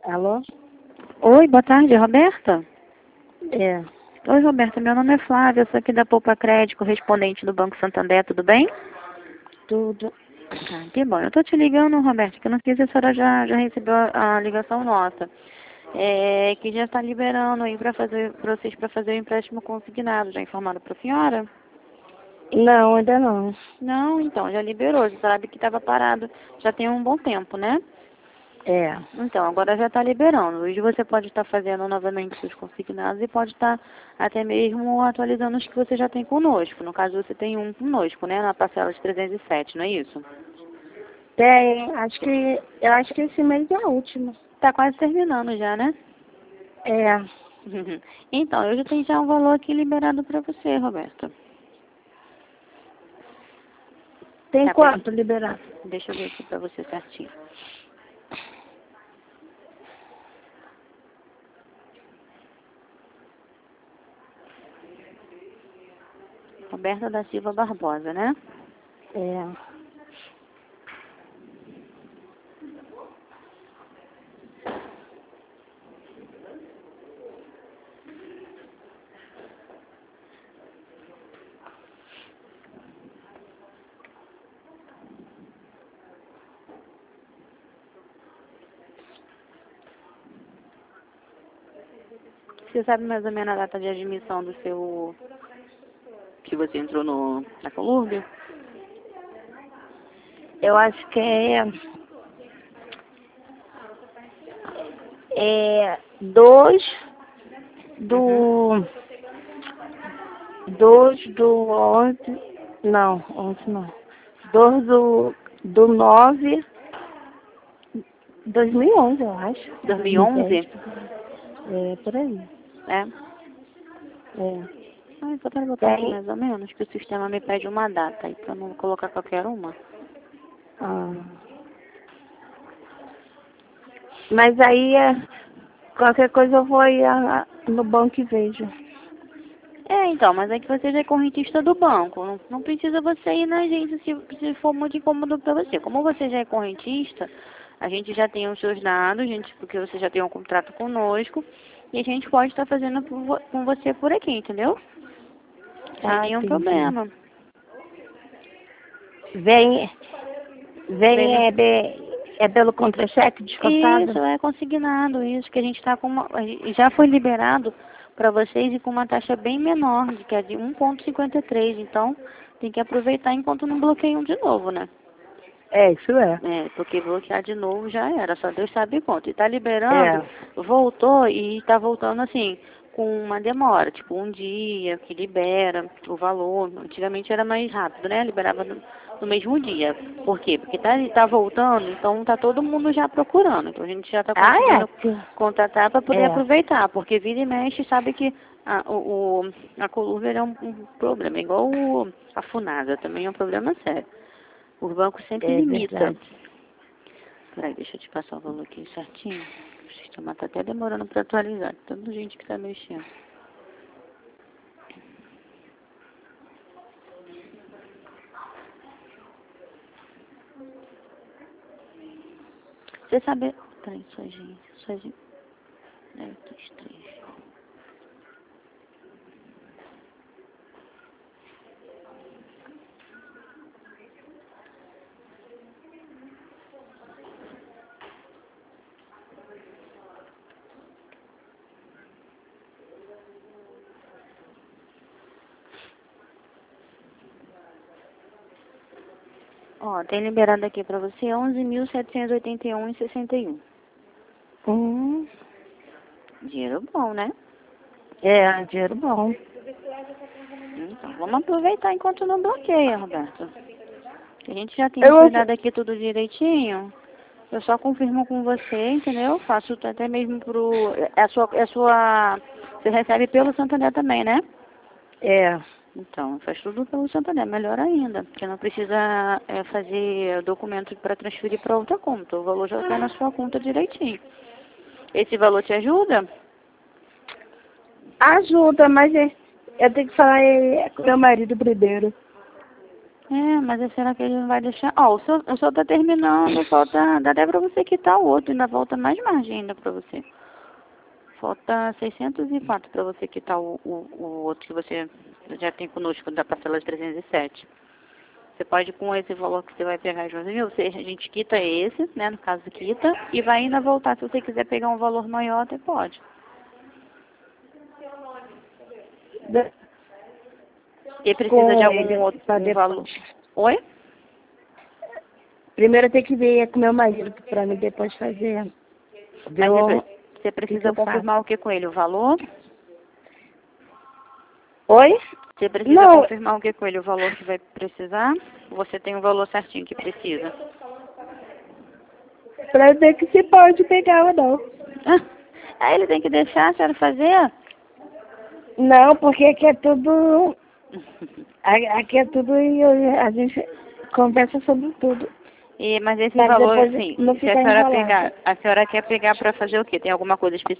Alô? Oi, boa tarde, Roberta? É. Oi, Roberta, meu nome é Flávia, eu sou aqui da Poupa Crédito, correspondente do Banco Santander, tudo bem? Tudo. Ah, que bom. Eu tô te ligando, Roberta, que eu não sei se a senhora já recebeu a ligação nossa. Que já está liberando aí para vocês para fazer o empréstimo consignado. Já informaram para a senhora? Não, ainda não. Não, então, já liberou. Você sabe que estava parado já tem um bom tempo, né? É. Então, agora já está liberando. Hoje você pode estar fazendo novamente os consignados e pode estar até mesmo atualizando os que você já tem conosco. No caso, você tem um conosco, né? Na parcela de 307, não é isso? Tem, eu acho que esse mês é a última. Está quase terminando já, né? É. Então, eu já tenho já um valor aqui liberado para você, Roberta. Tem Tá quanto liberado? Deixa eu ver aqui para você certinho. Roberta da Silva Barbosa, né? É. Você sabe mais ou menos a data de admissão do seu... que você entrou na Colúrbia? Eu acho que é 2 do... 2 do 11... Não, 11 não. 2 do 9... 2011, eu acho. 2011? É, por aí. É. É. Ah, só para botar aqui Tem... mais ou menos, que o sistema me pede uma data aí, para não colocar qualquer uma. Ah. Mas aí, qualquer coisa eu vou ir no banco e vejo. Então, mas é que você já é correntista do banco. Não precisa você ir na agência se for muito incômodo para você. Como você já é correntista, a gente já tem os seus dados, porque você já tem um contrato conosco, e a gente pode estar fazendo com você por aqui, entendeu? Sem nenhum Entendi. problema. Vem Beleza? pelo contra-cheque Isso, descontado? é consignado, isso, que a gente está já foi liberado para vocês e com uma taxa bem menor, que é de 1,53. Então, tem que aproveitar enquanto não bloqueiam de novo, né? É, isso é. Porque bloquear de novo já era, só Deus sabe quanto. E tá liberando, É. voltou e tá voltando assim, com uma demora, tipo um dia que libera o valor. Antigamente era mais rápido, né? Liberava no mesmo dia. Por quê? Porque tá voltando, então tá todo mundo já procurando. Então a gente já tá Ah, conseguindo é? contratar para poder É. aproveitar, porque vira e mexe sabe que a coluna é um problema, igual a Funasa, também é um problema sério. Os bancos sempre É limitam. verdade. Peraí, deixa eu te passar o valor aqui certinho. O sistema tá até demorando para atualizar. Tanta gente que tá mexendo. Você sabe... Peraí, sua agência. 1023. Ó, tem liberado aqui pra você 11.781,61. Hum. Dinheiro bom, né? É, dinheiro bom. Então, vamos aproveitar enquanto não bloqueia, Roberto. A gente já tem Eu, cuidado aqui tudo direitinho. Eu só confirmo com você, entendeu? Faço até mesmo pro... Você recebe pelo Santander também, né? é, Então, faz tudo pelo Santander, melhor ainda. Porque não precisa fazer documento para transferir para outra conta. O valor já está na sua conta direitinho. Esse valor te ajuda? ajuda, mas eu tenho que falar com meu marido primeiro. Mas será que ele não vai deixar? Ó, o senhor tá terminando, falta, dá até pra você quitar o outro, ainda falta mais margem ainda pra você. Falta 604 pra você quitar o outro que você já tem conosco, da parcela de 307. Você pode, com esse valor que você vai pegar de 11 mil, a gente quita esse, né, no caso quita, e vai ainda voltar. Se você quiser pegar um valor maior, até pode. E precisa de algum outro valor? Oi? Primeiro tem que ver com meu marido, pra mim depois fazer. Mas você precisa confirmar o que com ele? O valor? Oi? Você precisa confirmar o que com ele? O valor que vai precisar? Você tem o valor certinho que precisa? Pra ver que se pode pegar ou não. Aí ele tem que deixar a senhora fazer? Não, porque aqui é tudo... Aqui é tudo e a gente conversa sobre tudo. Mas esse valor, assim, não se a senhora quer pegar pra fazer o quê? Tem alguma coisa específica